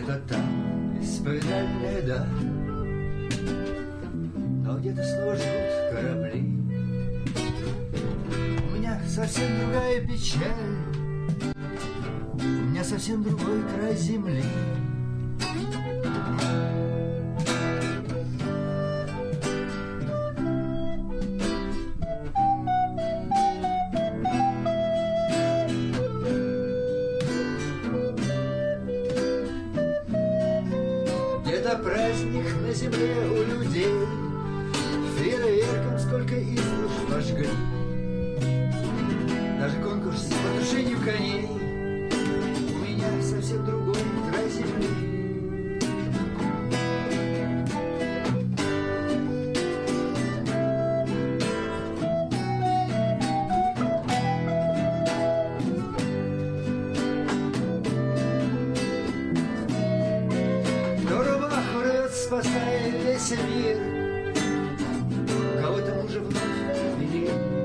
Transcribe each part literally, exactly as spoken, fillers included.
где-то там исповедальная да, но где-то снова ждут корабли. У меня совсем другая печаль, у меня совсем другой край земли. Праздник на земле у людей, фейерверком сколько избушь пожгли. Даже конкурс по тушению коней, у меня совсем другой край земли. Спасая весь мир, у кого-то мужа вновь вели,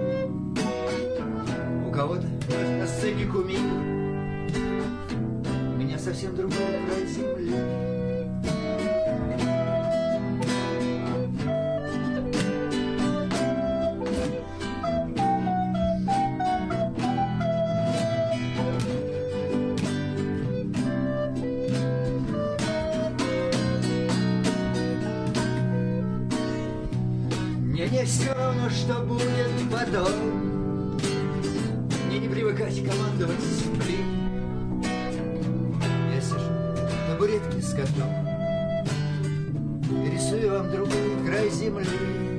у кого-то на сцене кумир, у меня совсем другой край земли. Мне все равно, что будет потом, мне не привыкать командовать с земли. Я сижу на табуретке с котом и рисую вам другой край земли.